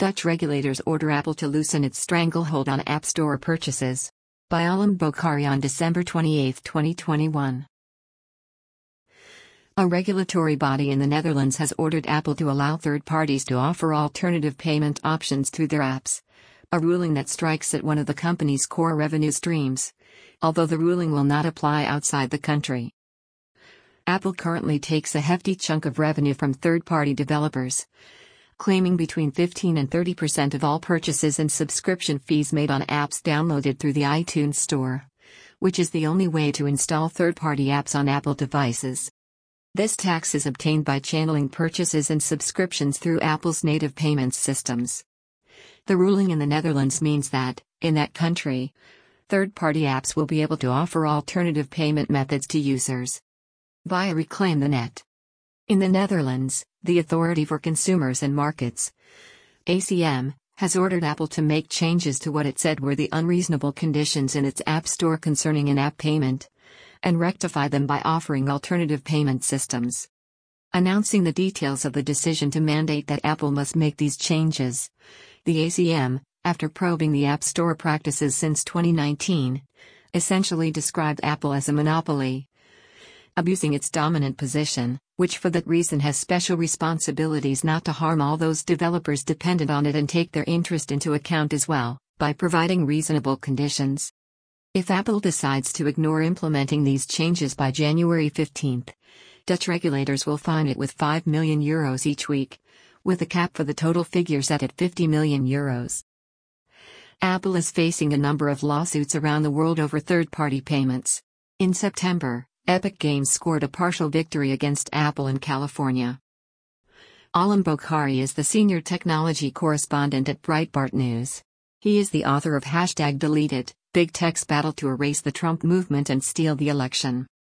Dutch regulators order Apple to loosen its stranglehold on App Store purchases. By Alam Bokhari on December 28, 2021. A regulatory body in the Netherlands has ordered Apple to allow third parties to offer alternative payment options through their apps. A ruling that strikes at one of the company's core revenue streams, although the ruling will not apply outside the country. Apple currently takes a hefty chunk of revenue from third-party developers, claiming between 15 and 30% of all purchases and subscription fees made on apps downloaded through the iTunes Store, which is the only way to install third-party apps on Apple devices. This tax is obtained by channeling purchases and subscriptions through Apple's native payments systems. The ruling in the Netherlands means that, in that country, third-party apps will be able to offer alternative payment methods to users via Reclaim the Net. In the Netherlands, the Authority for Consumers and Markets, ACM, has ordered Apple to make changes to what it said were the unreasonable conditions in its App Store concerning in-app payment, and rectify them by offering alternative payment systems. Announcing the details of the decision to mandate that Apple must make these changes, the ACM, after probing the App Store practices since 2019, essentially described Apple as a monopoly, abusing its dominant position, which for that reason has special responsibilities not to harm all those developers dependent on it and take their interest into account as well, by providing reasonable conditions. If Apple decides to ignore implementing these changes by January 15, Dutch regulators will fine it with €5 million each week, with a cap for the total figure set at €50 million. Apple is facing a number of lawsuits around the world over third-party payments. In September, Epic Games scored a partial victory against Apple in California. Alam Bokhari is the senior technology correspondent at Breitbart News. He is the author of #DeleteIt, Big Tech's battle to erase the Trump movement and steal the election.